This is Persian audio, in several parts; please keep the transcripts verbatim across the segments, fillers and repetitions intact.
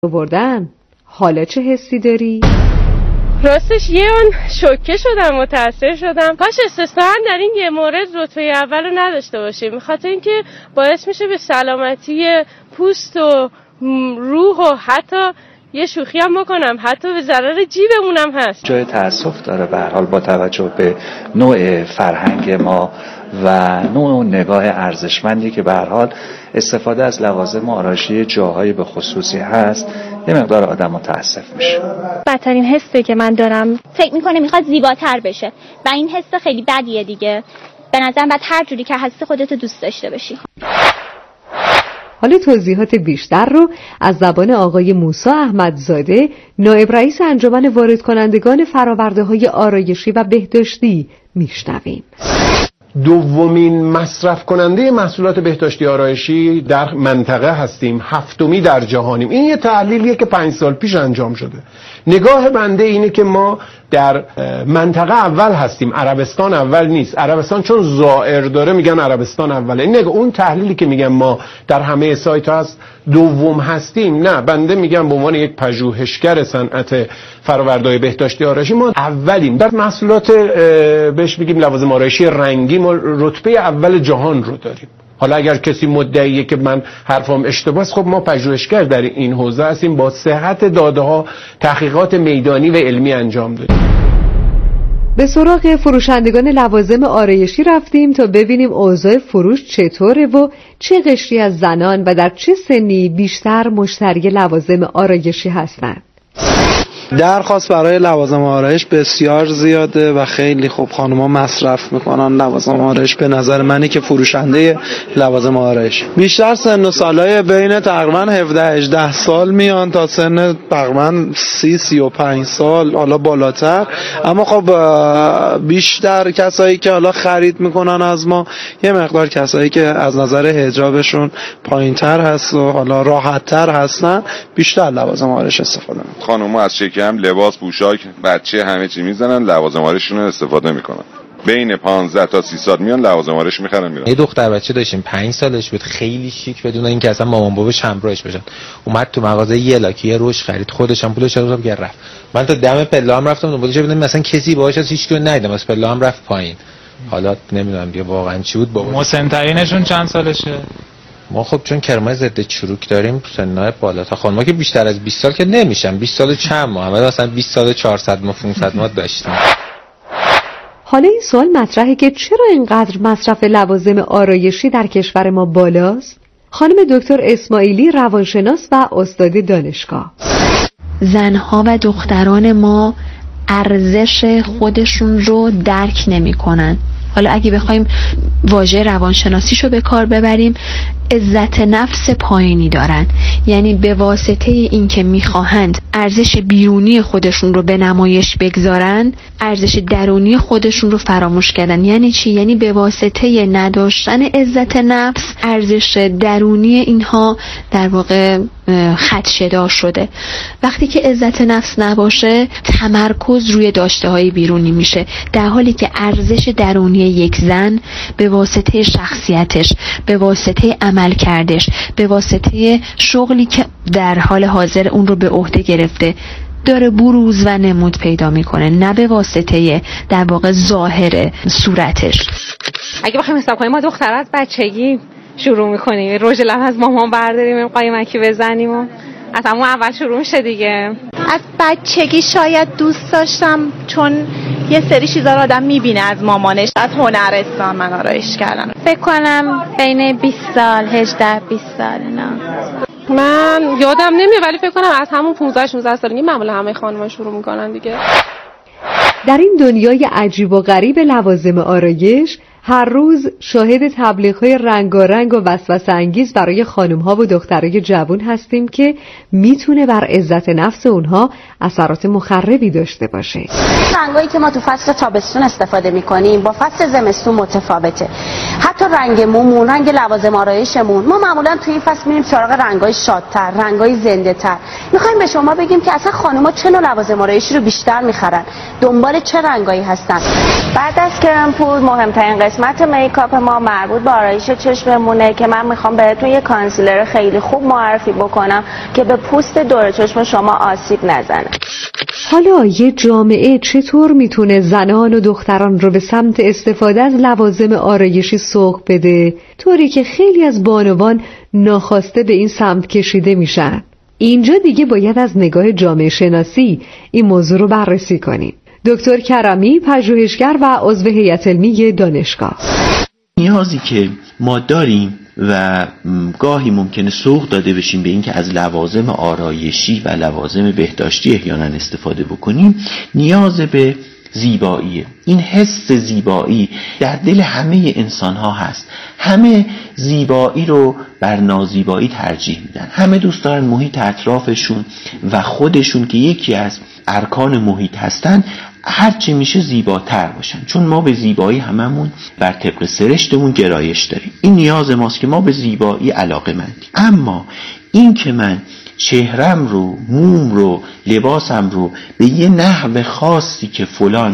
بردن. حالا چه حسی داری؟ راستش یه اون شوکه شدم، متاثر شدم. کاش استثناً در این یه مورد رتبه اول رو نداشته باشیم، خاطر اینکه باعث میشه به سلامتی پوست و روح و حتی یه شوخی هم بکنم حتی به ضرر جیبمون هم هست. جای تأسف داره به هر حال با توجه به نوع فرهنگ ما و نوع نگاه ارزشمندی که به هر حال استفاده از لوازم آرایشی جاهای به خصوصی هست، یه مقدار آدم متاسف میشه. بدترین حسی که من دارم، فکر میکنه میخواد زیباتر بشه و این حس خیلی بدیه دیگه. به نظرم باید هر جوری که هستی خودتو دوست داشته باشی. حالا توضیحات بیشتر رو از زبان آقای موسی احمدزاده، نایب رئیس انجمن وارد کنندگان فرآورده‌های آرایشی و بهداشتی میشنویم. دومین مصرف کننده محصولات بهداشتی آرایشی در منطقه هستیم، هفتمی در جهانیم. این یه تحلیلیه که پنج سال پیش انجام شده. نگاه بنده اینه که ما در منطقه اول هستیم، عربستان اول نیست. عربستان چون زائر داره میگن عربستان اوله. این نگاه اون تحلیلی که میگن ما در همه سایت ها هست دوم هستیم، نه، بنده میگم به عنوان یک پژوهشگر صنعت فرآورده‌های بهداشتی آرایشی ما اولیم. در محصولات بهش میگیم لوازم آرایشی رنگی ما رتبه اول جهان رو داریم. حالا اگر کسی مدعیه که من حرفم اشتباهه، خب ما پژوهشگر در این حوزه هستیم، با صحت داده ها تحقیقات میدانی و علمی انجام دادیم. به سراغ فروشندگان لوازم آرایشی رفتیم تا ببینیم اوضاع فروش چطوره و چه قشری از زنان و در چه سنی بیشتر مشتری لوازم آرایشی هستند. درخواست برای لوازم آرایش بسیار زیاده و خیلی خوب خانوما مصرف میکنن لوازم آرایش. به نظر منی که فروشنده لوازم آرایش بیشتر سن و سالای بین تقریبا هفده هجده سال میان تا سن تقریبا سی سی و پنج سال، حالا بالاتر. اما خب بیشتر کسایی که حالا خرید میکنن از ما یه مقدار کسایی که از نظر حجابشون پایینتر هست و حالا راحتتر هستن بیشتر لوازم آرایش استفاده میکنن. خانوما از شکم لباس، پوشاک، بچه همه چی میزنن، لوازم آرایششون رو استفاده میکنن. بین پانزده تا سی سال میان لوازم آرایش میخرن میرن. یه دختر بچه داشتیم پنج سالش بود، خیلی شیک بدون اینکه اصلا مامان باباش همراهش باشن، اومد تو مغازه یه لاکی روش خرید، خودش هم پولش رو گرفت. رفت. من تا دم پله هم رفتم دنبالش ببینم مثلا کسی باهاش از هیچ کی ندیدم، از پله هم رفت پایین. حالا نمیدونم دیگه واقعا چی بود. بابا مسن‌ترینشون چند سالشه؟ ما خب چون کرمای ضد چروک داریم سنای بالا تا خانم‌ها که بیشتر از بیست سال که نمیشن، بیست سال چند ماه، اما مثلا بیست سال چهارصد ما پانصد ما داشتیم. حالا این سوال مطرحه که چرا اینقدر مصرف لوازم آرایشی در کشور ما بالاست؟ خانم دکتر اسماعیلی روانشناس و استاد دانشگاه. زنها و دختران ما ارزش خودشون رو درک نمی‌کنن. حالا اگه بخوایم واژه روانشناسیشو به کار ببریم، عزت نفس پایینی دارن، یعنی به واسطه این که میخواهند ارزش بیرونی خودشون رو به نمایش بگذارن، ارزش درونی خودشون رو فراموش کردن. یعنی چی؟ یعنی به واسطه نداشتن عزت نفس، ارزش درونی اینها در واقع خدشه‌دار شده. وقتی که عزت نفس نباشه، تمرکز روی داشته های بیرونی میشه، در حالی که ارزش درونی یک زن به واسطه شخصیتش، به واسطه عمل کردش، به واسطه شغلی که در حال حاضر اون رو به عهده گرفته داره بروز و نمود پیدا میکنه، نه به واسطه در واقع ظاهر صورتش. اگه بخوایم حساب کنیم، ما دختر از بچگی شروع میکنیم رژ لب از مامان برداریم، قایمکی بزنیم و از همون اول شروع میشه دیگه. از بچگی شاید دوست داشتم، چون یه سری چیزا رو آدم میبینه از مامانش. از هنرستان من آرایش کردم. فکر کنم بین بیست سال، هجده بیست سال اینا. من یادم نمیاد ولی فکر کنم از همون پانزده شانزده سالگی معمولا همه خانم‌ها شروع میکنن دیگه. در این دنیای عجیب و غریب لوازم آرایش هر روز شاهد تبلیغ‌های رنگارنگ و وسوسه انگیز برای خانم‌ها و دخترای جوان هستیم که میتونه بر عزت نفس اونها اثرات مخربی داشته باشه. رنگایی که ما تو فصل تابستون استفاده می‌کنیم با فصل زمستون متفاوته. حتی رنگ مومون، رنگ لوازم آرایشمون، ما معمولاً توی این فصل می‌ریم سراغ رنگ‌های شادتر، رنگ‌های زنده‌تر. میخوایم به شما بگیم که اصلا خانم‌ها چه نوع لوازم آرایشی رو بیشتر میخرن، دنبال چه رنگایی هستن. بعد از کرم پودر مهمترین قسمت میکاپ ما مربوط به آرایش چشممونه که من میخوام بهتون یه کانسیلر خیلی خوب معرفی بکنم که به پوست دور چشم شما آسیب نزنه. حالا یه جامعه چطور میتونه زنان و دختران رو به سمت استفاده از لوازم آرایشی سوق بده، طوری که خیلی از بانوان ناخواسته به این سمت کشیده میشن؟ اینجا دیگه باید از نگاه جامعه شناسی این موضوع رو بررسی کنیم. دکتر کرمی، پژوهشگر و عضو هیئت علمی دانشگاه. نیازی که ما داریم و گاهی ممکنه سوق داده بشیم به این که از لوازم آرایشی و لوازم بهداشتی احیانا استفاده بکنیم، نیاز به زیباییه. این حس زیبایی در دل همه انسان ها هست. همه زیبایی رو بر نازیبایی ترجیح میدن. همه دوست دارن محیط اطرافشون و خودشون که یکی از ارکان محیط هستن هرچی میشه زیباتر باشن، چون ما به زیبایی هممون بر طبق سرشتمون گرایش داریم. این نیاز ماست که ما به زیبایی علاقه مندیم. اما این که من چهرم رو، موم رو، لباسم رو به یه نحو خاصی که فلان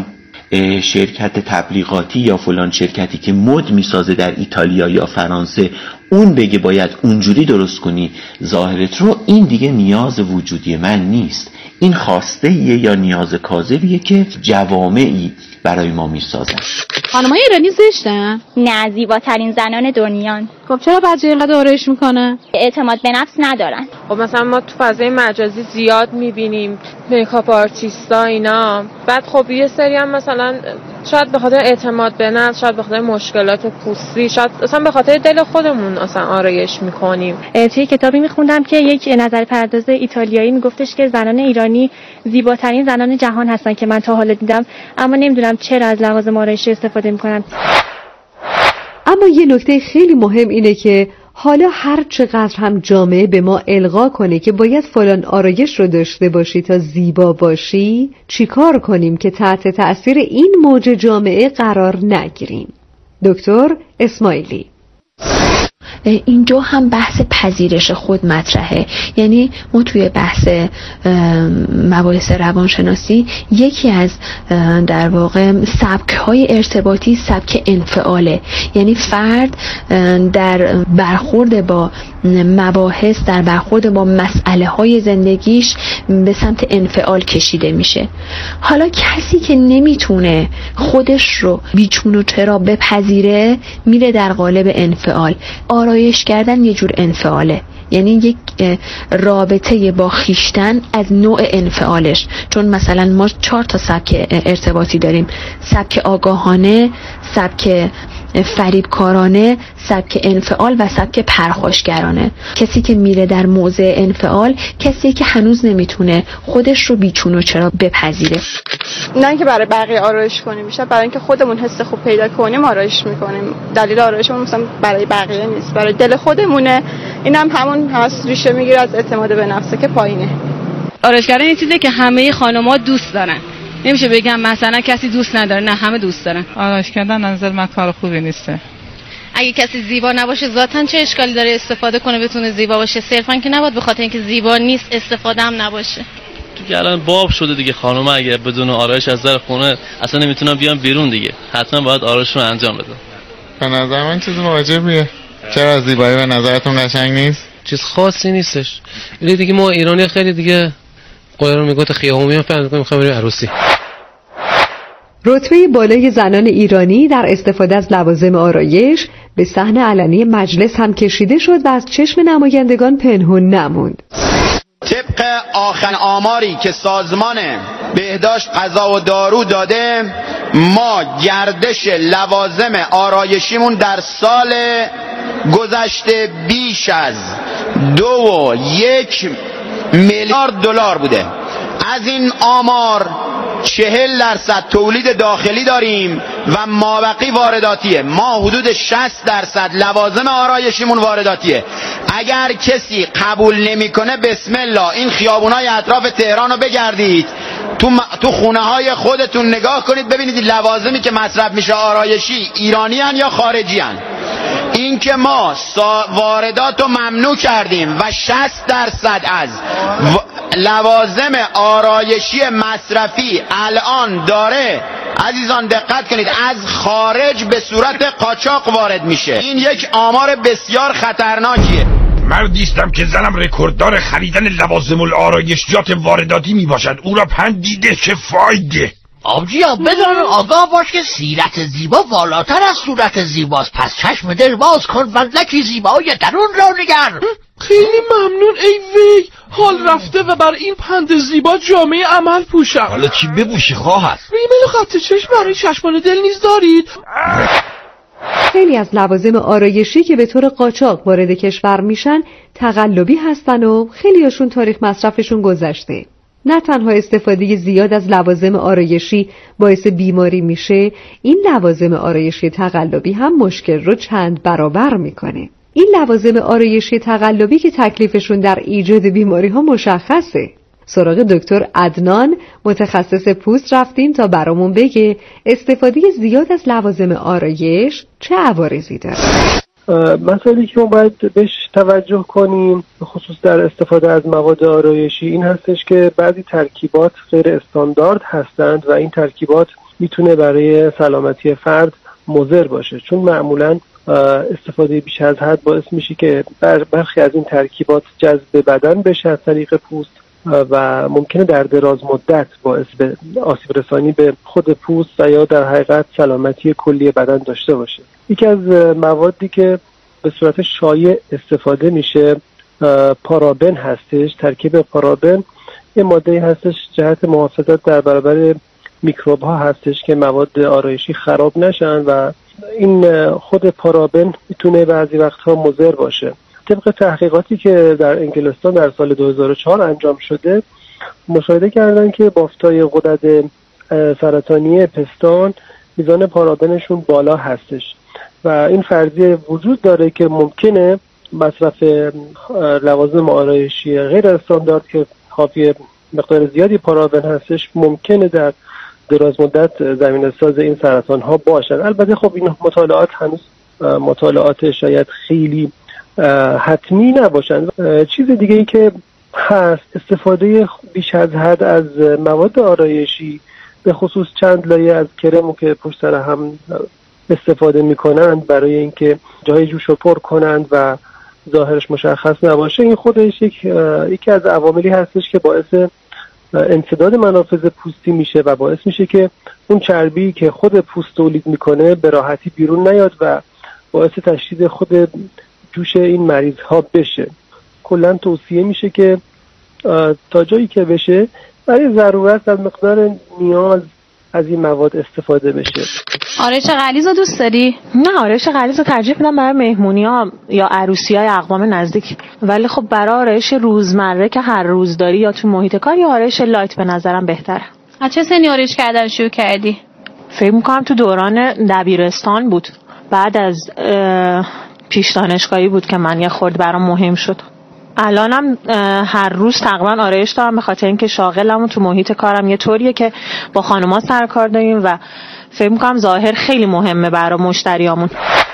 شرکت تبلیغاتی یا فلان شرکتی که مد میسازه در ایتالیا یا فرانسه اون بگه باید اونجوری درست کنی ظاهرت رو، این دیگه نیاز وجودی من نیست. این خواسته یه یا نیاز کاذبیه که جوامعی برای ما میسازن. خانمای ایرانی زشتن؟ نه، زیباترین زنان دنیان. خب چرا بعضی اینقدر آرایش میکنن؟ اعتماد به نفس ندارن. خب مثلا ما تو فضای مجازی زیاد میبینیم میکاپ آرتیستا اینا، بعد خب یه سری هم مثلا شاید به خاطر اعتماد به نفس، شاید به خاطر مشکلات پوستی، شاید اصلا به خاطر دل خودمون اصلا آرایش میکنیم. توی کتابی میخوندم که یک نظر پرداز ایتالیایی میگفتش که زنان ایرانی زیباترین زنان جهان هستن که من تا حالا دیدم، اما نمیدونم چرا از لوازم آرایشی استفاده میکنن. اما یه نکته خیلی مهم اینه که حالا هر چقدر هم جامعه به ما القا کنه که باید فلان آرایش رو داشته باشی تا زیبا باشی، چیکار کنیم که تحت تأثیر این موج جامعه قرار نگیریم؟ دکتر اسماعیلی. اینجا هم بحث پذیرش خود مطرحه. یعنی ما توی بحث مباحث روانشناسی یکی از در واقع سبک‌های ارتباطی سبک انفعاله. یعنی فرد در برخورد با مباحث، در برخورد با مسئله‌های زندگیش به سمت انفعال کشیده میشه. حالا کسی که نمیتونه خودش رو بیچون و چرا بپذیره میره در قالب انفعال. آرایش کردن یه جور انفعاله، یعنی یک رابطه با خیشتن از نوع انفعالش. چون مثلا ما چهار تا سبک ارتباطی داریم: سبک آگاهانه، سبک فریبکارانه، سبک انفعال و سبک پرخاشگرانه. کسی که میره در موضع انفعال کسی که هنوز نمیتونه خودش رو بیچون و چرا بپذیره. نه اینکه برای بقیه آرایش کنیم، بیشتر برای اینکه خودمون حس خوب پیدا کنیم آرایش میکنیم. دلیل آرایشمون مثلا برای بقیه نیست، برای دل خودمونه. اینم هم همون هست، ریشه میگیره از اعتماد به نفسه که پایینه. آرایش کردن یه چیزی که همه خانم‌ها دوست دارن. نمیشه بگم مثلا کسی دوست نداره، نه همه دوست دارن. آرایش کردن نظر من کار خوبی نیسته. اگه کسی زیبا نباشه ذاتاً چه اشکالی داره استفاده کنه بتونه زیبا باشه؟ صرفاً که نباید به خاطر اینکه زیبا نیست استفاده هم نباشه. دیگه الان باب شده دیگه، خانم اگه بدون آرایش از در خونه اصلا نمیتونن بیان بیرون دیگه، حتما باید آرایش رو انجام بدن. به نظر من چیز واجبیه. چرا زیبایی به نظرتون قشنگ نیست؟ چیز خاصی نیستش. ولی دیگه ما ایرانی خیلی دیگه قایرون میگفت خیابون میام فهم میکنم میخوام بریم عروسی. رتبه بالای زنان ایرانی در استفاده از لوازم آرایش به صحن علنی مجلس هم کشیده شد و از چشم نمایندگان پنهون نموند. طبق آخرین آماری که سازمان بهداشت غذا و دارو داده، ما گردش لوازم آرایشیمون در سال گذشته بیش از دو و یک میلیارد دلار بوده. از این آمار چهل درصد تولید داخلی داریم و مابقی وارداتیه. ما حدود شصت درصد لوازم آرایشیمون وارداتیه. اگر کسی قبول نمیکنه بسم الله این خیابونای اطراف تهران رو بگردید، تو, م... تو خونه های خودتون نگاه کنید ببینید لوازمی که مصرف میشه آرایشی ایرانی هن یا خارجی هن. این که ما واردات رو ممنوع کردیم و شصت درصد از لوازم آرایشی مصرفی الان داره، عزیزان دقت کنید، از خارج به صورت قاچاق وارد میشه. این یک آمار بسیار خطرناکیه. مردیستم که زنم رکورددار خریدن لوازم الآرایشیات وارداتی میباشد، او را پند دیده که فایده. آبجیا بدان آگاه باش که سیرت زیبا والاتر از صورت زیباست، پس چشم دل باز کن و لکی زیبای درون را نگر. خیلی ممنون ای وی، حال رفته و بر این پند زیبا جامعه عمل پوشم. حالا چی بپوشی خواهد؟ ریمل و خط چشم برای چشمان دل نیز دارید؟ خیلی از لوازم آرایشی که به طور قاچاق وارد کشور میشن تقلبی هستن و خیلیاشون تاریخ مصرفشون گذشته. نه تنها استفاده زیاد از لوازم آرایشی باعث بیماری میشه، این لوازم آرایشی تقلبی هم مشکل رو چند برابر میکنه. این لوازم آرایشی تقلبی که تکلیفشون در ایجاد بیماری ها مشخصه. سراغ دکتر عدنان متخصص پوست رفتیم تا برامون بگه استفاده زیاد از لوازم آرایش چه عوارضی داره. مسئله که ما باید بهش توجه کنیم به خصوص در استفاده از مواد آرایشی این هستش که بعضی ترکیبات غیر استاندارد هستند و این ترکیبات میتونه برای سلامتی فرد مضر باشه، چون معمولاً استفاده بیش از حد باعث میشه که برخی از این ترکیبات جذب بدن بشه از طریق پوست و ممکنه در دراز مدت باعث به آسیب رسانی به خود پوست و یا در حقیقت سلامتی کلی بدن داشته باشه. یکی از موادی که به صورت شایع استفاده میشه پارابن هستش. ترکیب پارابن یه ماده هستش جهت محافظت در برابر میکروب ها هستش که مواد آرایشی خراب نشن و این خود پارابن میتونه بعضی وقتها مضر باشه. طبق تحقیقاتی که در انگلستان در سال دو هزار و چهار انجام شده مشاهده کردن که بافتای غدد سرطانی پستان میزان پارابنشون بالا هستش و این فرضیه وجود داره که ممکنه مصرف لوازم آرایشی غیر استاندارد که حاوی مقدار زیادی پارابن هستش ممکنه در دراز مدت زمینه ساز این سرطان ها باشن. البته خب این مطالعات هنوز مطالعات شاید خیلی حتمی نباشن. چیز دیگه ای که هست استفاده بیش از حد از مواد آرایشی به خصوص چند لایه از کرمو که پشت سر هم استفاده میکنند برای اینکه جای جوشو پر کنند و ظاهرش مشخص نباشه، این خودش یک یکی از عواملی هستش که باعث انسداد منافذ پوستی میشه و باعث میشه که اون چربی که خود پوست تولید میکنه به راحتی بیرون نیاد و باعث تشدید خود جوش این مریض ها بشه. کلا توصیه میشه که تا جایی که بشه برای ضرورت از مقدار نیاز از این مواد استفاده بشه. آرایش غلیظ رو دوست داری؟ نه، آرایش غلیظ رو ترجیح میدم برای مهمونی‌ها یا عروسی‌های اقوام نزدیک، ولی خب برای آرایش روزمره که هر روز داری یا تو محیط کار یا آرایش لایت به نظرم بهتره. از چه سنی آرایش کردن شروع کردی؟ فکر می‌کنم تو دوران دبیرستان بود، بعد از پیش دانشگاهی بود که من یه خورد برام مهم شد. الانم هر روز تقریبا آرایش دارم به خاطر اینکه شاغلم و تو محیط کارم یه طوریه که با خانوما سر کار داریم و فکر می‌کنم ظاهر خیلی مهمه برای مشتریامون.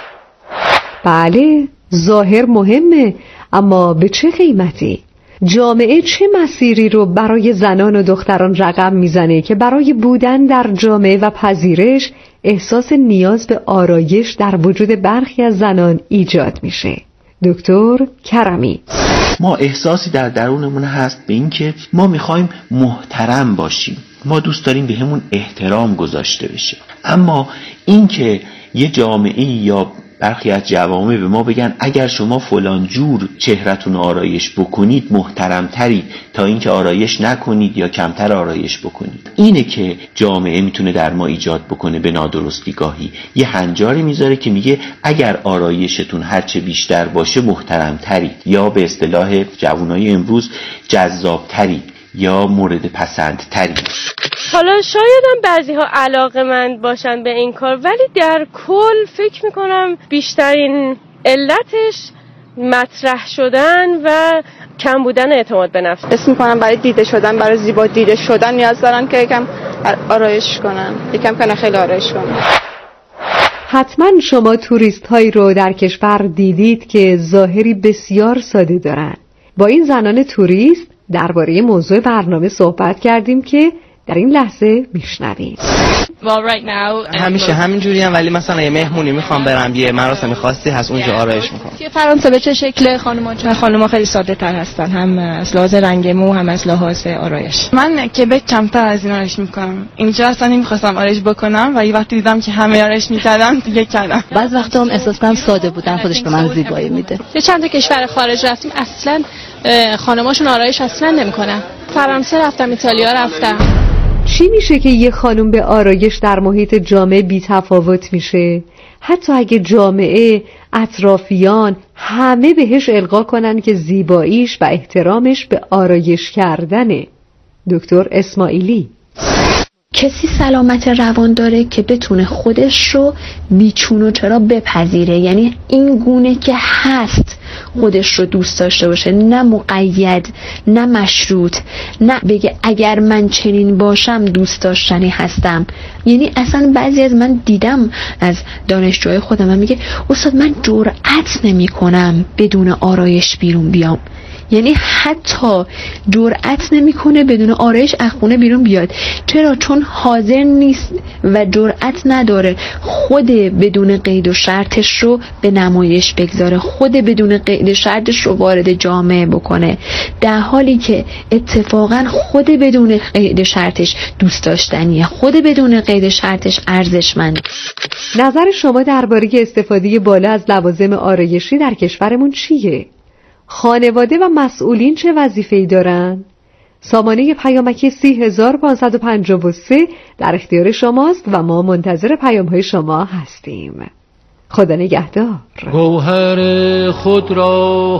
بله، ظاهر مهمه، اما به چه قیمتی؟ جامعه چه مسیری رو برای زنان و دختران رقم میزنه که برای بودن در جامعه و پذیرش احساس نیاز به آرایش در وجود برخی از زنان ایجاد میشه؟ دکتر کرمی: ما احساسی در درونمون هست به این که ما میخوایم محترم باشیم، ما دوست داریم به همون احترام گذاشته بشه، اما این که یه جامعه یا برخی از جوامع به ما بگن اگر شما فلان جور چهرهتون آرایش بکنید محترم ترید تا اینکه آرایش نکنید یا کمتر آرایش بکنید، اینه که جامعه میتونه در ما ایجاد بکنه به نادرستی گاهی یه هنجاری میذاره که میگه اگر آرایشتون هرچه بیشتر باشه محترم ترید یا به اصطلاح جوانای امروز جذاب ترید یا مورد پسند تری. حالا شاید هم بعضی ها علاقه‌مند باشن به این کار، ولی در کل فکر میکنم بیشترین علتش مطرح شدن و کم بودن اعتماد به نفس. حس میکنم برای دیده شدن، برای زیبا دیده شدن نیاز دارن که یکم آرایش کنن، یکم کنه خیلی آرایش کنن. حتما شما توریست هایی رو در کشور دیدید که ظاهری بسیار ساده دارن. با این زنان توریست درباره موضوع برنامه صحبت کردیم که در این لحظه میشنویم. همیشه همین جوری هم، ولی مثلا یه مهمونی میخوام برم، یه مراسم خاصی هست اونجا آرایش میکنم. توی فرانسه به چه شکل خانم‌ها؟ خانم‌ها خیلی ساده تر هستن، هم از لحاظ رنگ مو هم از لحاظ آرایش. من کبک کمتر از این آرایش میکنم. اینجا اصلا نمیخواستم آرایش بکنم و یه وقتی دیدم که همه آرایش میکردن دیگه کردم. بعض وقتا هم احساس کنم ساده بودن خودش به من زیبایی میده. یه چند تا کشور خارج رفتیم اصلا خانم‌هاشون آرایش اصلا نمیکنن. فرانسه رفتم، ایتالیا رفتم. چی میشه که یه خانم به آرایش در محیط جامعه بی تفاوت میشه؟ حتی اگه جامعه، اطرافیان همه بهش القا کنن که زیباییش و احترامش به آرایش کردنه. دکتر اسماعیلی: کسی سلامت روان داره که بتونه خودش رو بیچون و چرا بپذیره، یعنی این گونه که هست خودش رو دوست داشته باشه، نه مقید، نه مشروط، نه بگه اگر من چنین باشم دوست داشتنی هستم. یعنی اصلا بعضی از من دیدم از دانشجوهای خودم من میگه استاد من جرئت نمی کنم بدون آرایش بیرون بیام. یعنی حتی جرئت نمیکنه بدون آرایش از خونه بیرون بیاد. چرا؟ چون حاضر نیست و جرئت نداره خود بدون قید و شرطش رو به نمایش بگذاره، خود بدون قید و شرطش رو وارد جامعه بکنه، در حالی که اتفاقا خود بدون قید و شرطش دوست داشتنیه، خود بدون قید و شرطش ارزشمند. نظر شما درباره استفاده بالا از لوازم آرایشی در کشورمون چیه؟ خانواده و مسئولین چه وظیفه‌ای دارن؟ سامانه پیامکی سی هزار و پانصد و پنجاه و سه در اختیار شماست و ما منتظر پیام‌های شما هستیم. خدا نگهدار. گوهر خود را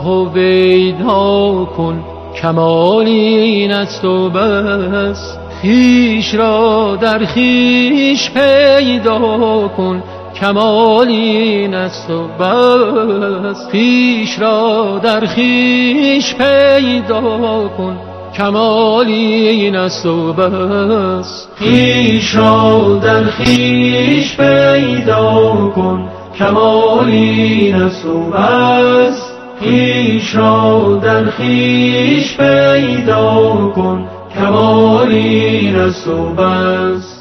هویدا کن، کمال این است و بس. خویش را در خویش پیدا کن، کمال این است و بس. خویش را در خویش پیدا کن، کمال این است و بس. خویش را در خویش پیدا کن، کمال این است و بس. خویش را در خویش پیدا کن، کمال این است و بس.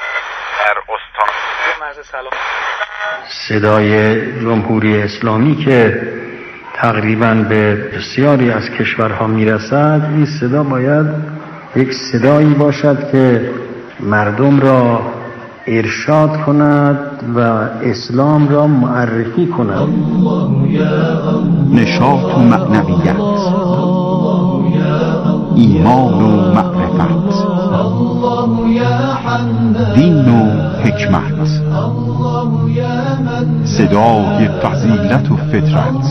صدای جمهوری اسلامی که تقریباً به بسیاری از کشورها میرسد، این صدا باید یک صدایی باشد که مردم را ارشاد کند و اسلام را معرفی کند. نشاط و معنویت، ایمان و معرفت، دین و حکمت، صدای فضیلت و فطرت،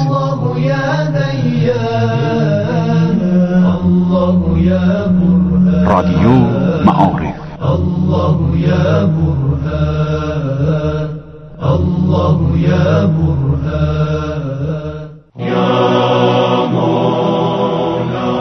رادیو معارف. الله یا برهان، الله یا برهان، یا مولا.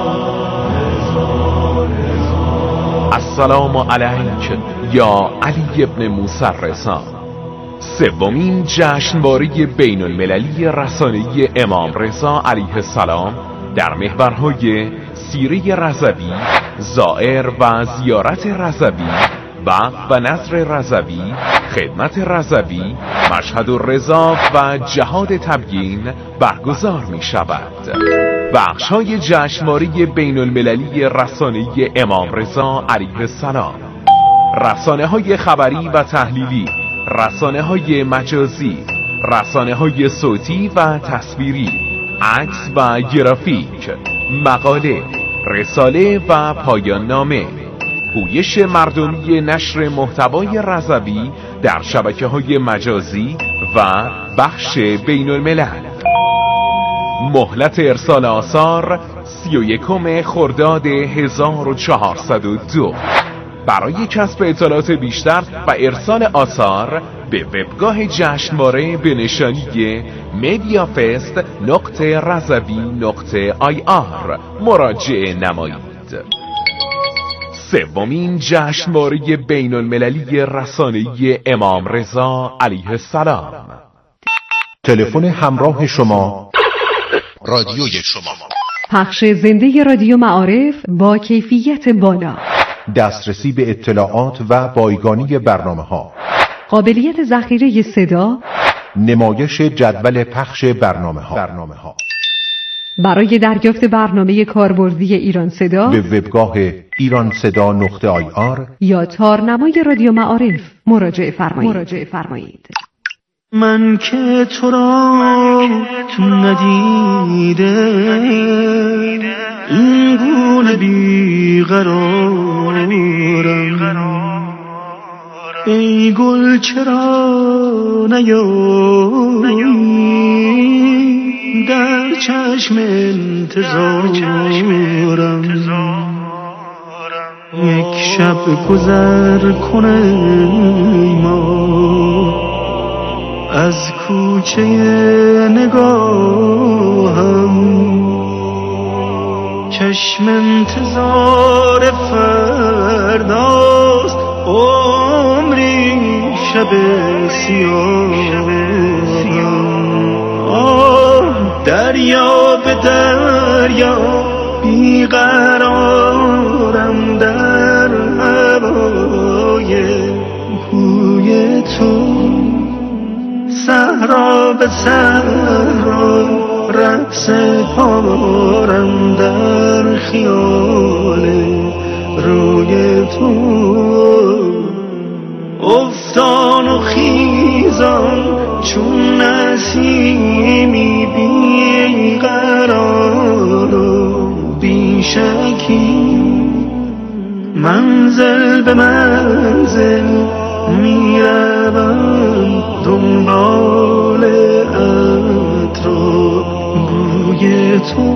السلام علیک یا علی ابن موسی الرضا. سومین جشنواره بین المللی رسانه‌ای امام رضا علیه السلام در محورهای سیره رضوی، زائر و زیارت رضوی، وقف و نصر رضوی، خدمت رضوی، مشهد الرضا و جهاد تبیین برگزار می شود. بخش های جشنواره بین المللی رسانه‌ای امام رضا علیه السلام: رسانه های خبری و تحلیلی، رسانه های مجازی، رسانه های صوتی و تصویری، عکس و گرافیک، مقاله، رساله و پایان نامه، پویش مردمی نشر محتوای رضوی در شبکه‌های مجازی و بخش بین الملل. مهلت ارسال آثار سی و یکم خرداد هزار و چهارصد و دو. برای کسب اطلاعات بیشتر و ارسال آثار به وبگاه جشنواره به نشانی mediafest نقطه رضوی نقطه آی آر مراجعه نمایید. سومین جشنواره بین المللی رسانه‌ای امام رضا علیه السلام. تلفن همراه شما، رادیوی شما. پخش زنده رادیو معارف با کیفیت بالا، دسترسی به اطلاعات و بایگانی برنامه‌ها، قابلیت ذخیره صدا، نمایش جدول پخش برنامه‌ها. برنامه‌ها. برای دریافت برنامه کاربردی ایران صدا به وبگاه ایران صدا نقطه آی آر یا تارنمای رادیو معارف مراجعه فرمایید. مراجعه فرمایید. من که تو را ندیده این گونه بیقرارم، ای گل چرا نیایی در چشم انتظارم، یک شب گذر کنه ما از کوچه نگاهم، چشم انتظار فرداست عمری شب سیاهم. آه دریا به دریا بیقرارم در هوای بوی تو، صحرا به صحرا رقص پارم در خیال روی تو، افتان و خیزان چون نسیمی بیقرار و بیشکی، منزل به منزل میروم دنبال عطر و بوی تو.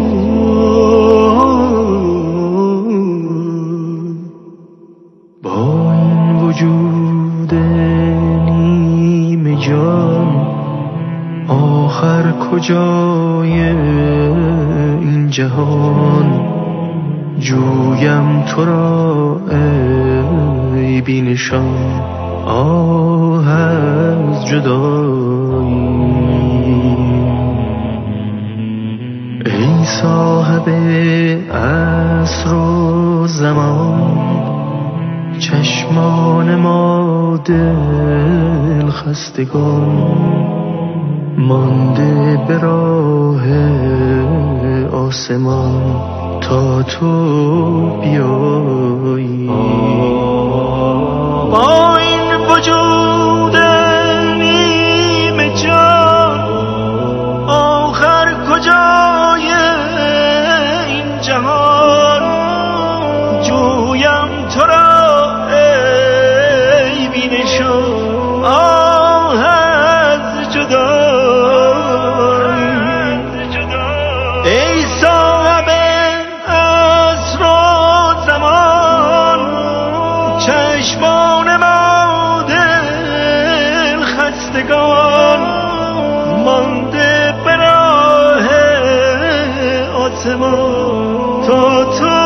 با این وجود نیمه جان آخر کجای این جهان، جویم تو را ای بی نشان، آه از جدایی. ای صاحب عصر و زمان، چشمان ما دل خستگان، مانده به راه آسمان تا تو بیایی. با این وجود نیمه جان آخر کجای این جهان، جویم تو را ای بی نشان، آه از جدایی. ای صاحب عصر و زمان، چشمان ما دل خستگان، مانده به راه آسمان تا تو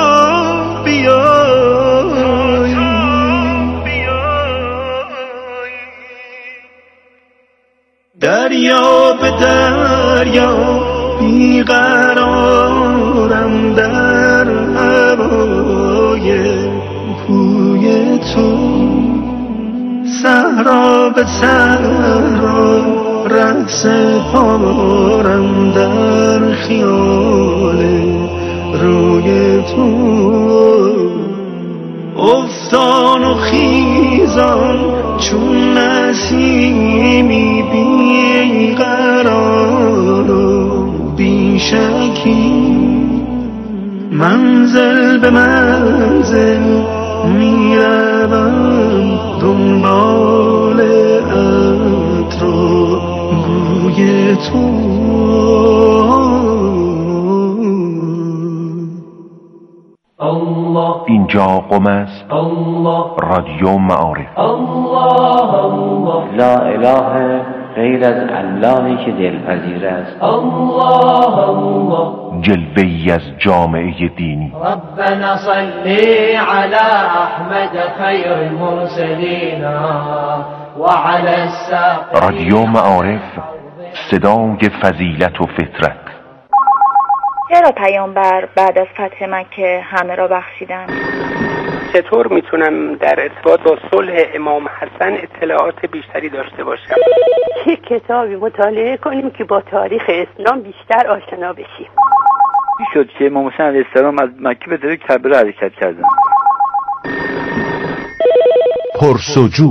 بیایی. دریا به دریا بیقرارم در هوای بوی تو، صحرا به صحرا رقص پارم در خیال روی تو، افتان و خیزان چون نسیمی بیقرار و بیشکی، منزل به منزل میروم دنبال عطر و بوی تو. اینجا قم است، رادیو معارف. لا اله غیر از اللهی که دلپذیر است. الله الله جلوه‌ای از جامعه دینی. ربنا صلی علی احمد خیر المرسلین و علی الساق. رادیو معارف، صدای فضیلت و فطرت. چرا پیامبر بعد از فتح مکه همه را بخشیدن؟ چطور میتونم در ارتباط با صلح امام حسن اطلاعات بیشتری داشته باشم؟ چه کتابی مطالعه کنیم که با تاریخ اسلام بیشتر آشنا بشیم؟ چی شد که امام حسین علیه السلام از مکه به طرف کربلا حرکت کردن؟ پرسجو.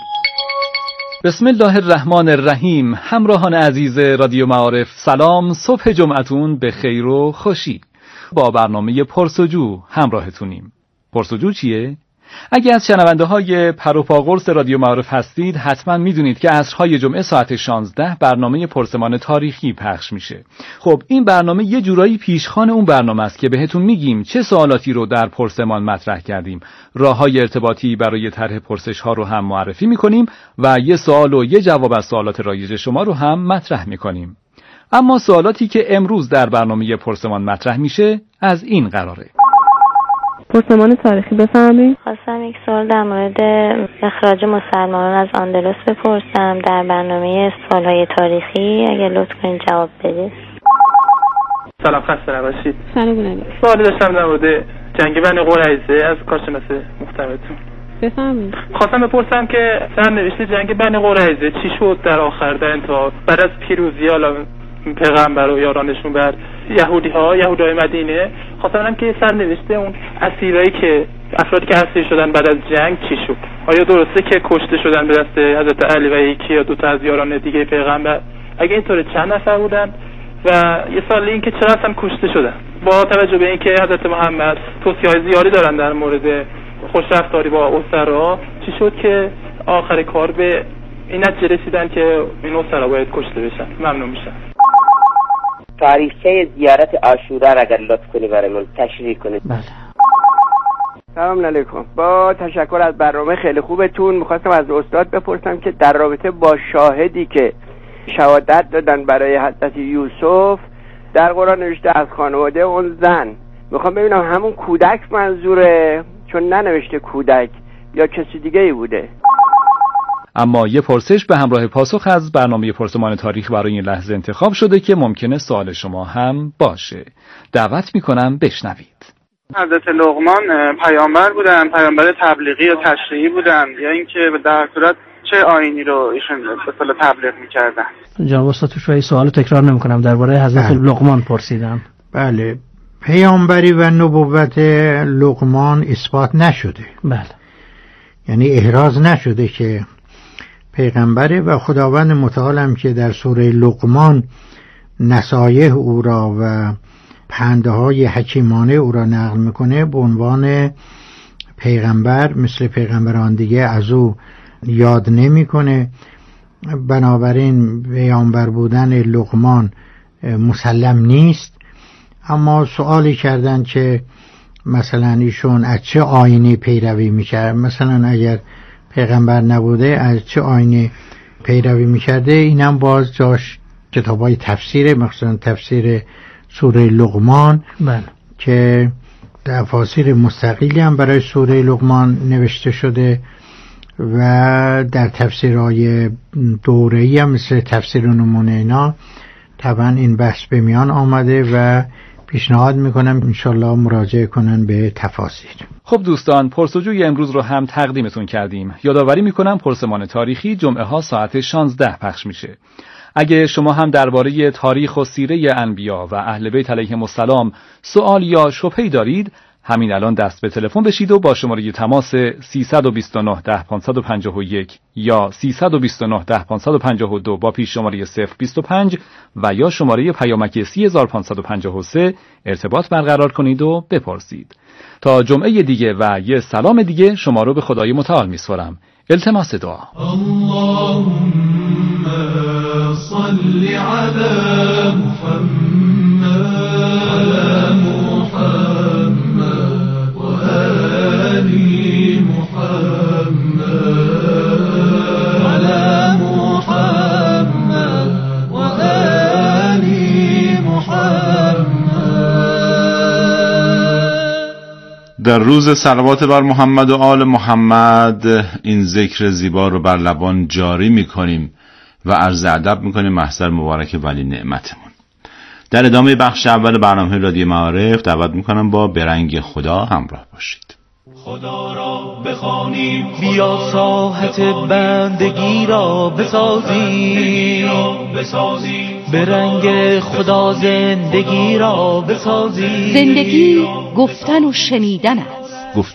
بسم الله الرحمن الرحیم. همراهان عزیز رادیو معارف، سلام، صبح جمعتون به خیر و خوشی. با برنامه پرسجو همراهتونیم. پرسجو چیه؟ اگه از شنونده های پروپاقرص رادیو معارف هستید، حتما میدونید که عصرهای جمعه ساعت شانزده برنامه پرسمان تاریخی پخش میشه. خب این برنامه یه جورایی پیشخوان اون برنامه است که بهتون میگیم چه سوالاتی رو در پرسمان مطرح کردیم، راههای ارتباطی برای طرح پرسش ها رو هم معرفی میکنیم و یه سوال و یه جواب از سوالات رایج شما رو هم مطرح میکنیم. اما سوالاتی که امروز در برنامه پرسمان مطرح میشه از این قراره. پرسمان تاریخی بفرمایید. خواستم یک سوال در مورد اخراج مسلمانان از اندلس بپرسم در برنامه سوالهای تاریخی، اگه لطف کنید جواب بدید. سلام، خسته نباشید. سلام علیکم. سوالی داشتم در مورد جنگ بنی قریظه از کارشناس محترمتون. بفرمایید. خواستم بپرسم که سرنوشت جنگ بنی قریظه چی شد در آخر، در انتها بعد از پیروزی حالا پیغمبر و یارانشون بر یهودی ها یهودای مدینه. خواستم ببینم که سرنوشت اون اسیرایی که افرادی که اسیر شدن بعد از جنگ چی شد. آیا درسته که کشته شدن به دست حضرت علی و یکی یا دو تا از یاران دیگه پیغمبر؟ اگه اینطوره چند نفر بودن؟ و یه سوال این که چرا اصلا کشته شدن، با توجه به اینکه حضرت محمد توصیه‌های زیادی دارن در مورد خوشرفتاری با اسرا، چی شد که آخر کار به این نتیجه رسیدن که این اسرا باید کشته بشن؟ ممنون میشم. تاریخچه زیارت عاشورا را اگر لطف کنی برامون تشریح کنید. بله. سلام علیکم. با تشکر از برنامه خیلی خوبتون، میخواستم از استاد بپرسم که در رابطه با شاهدی که شهادت دادن برای حضرت یوسف در قرآن نوشته از خانواده اون زن، میخوام ببینم همون کودک منظوره چون ننوشته کودک یا کسی دیگه ای بوده. اما یه پرسش به همراه پاسخ از برنامه پرسمان تاریخ برای این لحظه انتخاب شده که ممکنه سوال شما هم باشه. دعوت میکنم بشنوید. حضرت لقمان پیامبر بودن، پیامبر تبلیغی یا تشریعی بودن، یا اینکه در صورت چه آیینی رو ایشون به اصطلاح تبلیغ میکردن؟ جناب استاد تو شوی سوالو تکرار نمیکنم، درباره حضرت لقمان پرسیدم. بله، پیامبری و نبوت لقمان اثبات نشده. بله. یعنی احراز نشده که پیغمبره و خداوند متعال هم که در سوره لقمان نصایح او را و پندهای حکیمانه او را نقل میکنه، به عنوان پیغمبر مثل پیغمبران دیگه از او یاد نمیکنه. بنابراین پیامبر بودن لقمان مسلم نیست. اما سوالی کردن که مثلا ایشون از چه آیینی پیروی میکرد، مثلا اگر پیغمبر نبوده از چه آیینی پیروی میکرده، اینم باز جاش کتابای تفسیره، مثلا تفسیر سوره لقمان. بله. که تفاسیر مستقلی هم برای سوره لقمان نوشته شده و در تفسیرهای دوره‌ای هم مثل تفسیر نمونه اینا طبعا این بحث به میان آمده و پیشنهاد میکنم انشالله مراجعه کنن به تفاسیر. خب دوستان، پرسجوی امروز رو هم تقدیمتون کردیم. یادآوری میکنم پرسمان تاریخی جمعه ها ساعت شانزده پخش میشه. اگه شما هم درباره تاریخ و سیره انبیا و اهل بیت علیهم السلام سوال یا شبهه‌ای دارید، همین الان دست به تلفن بشید و با شماره تماس سیصد و بیست و نه ده پانصد و پنجاه و یک یا سیصد و بیست و نه ده پانصد و پنجاه و دو با پیش شماره صفر بیست و پنج و یا شماره پیامکی سی هزار و پانصد و پنجاه و سه ارتباط برقرار کنید و بپرسید. تا جمعه دیگه و یه سلام دیگه شما رو به خدای متعال میسپارم. التماس دعا. اللهم صل على محمد على محمد و آل محمد على محمد روز صلوات بر محمد و آل محمد این ذکر زیبا رو بر لبان جاری میکنیم و عرض ادب میکنیم محضر مبارک ولی نعمتمون. در ادامه بخش اول برنامه رادیو معارف دعوت میکنم با برنگ خدا همراه باشید. خدا را بخوانیم، بیا ساحت بندگی را بسازیم، به رنگ خدا زندگی را بسازیم. زندگی گفتن و شنیدن است،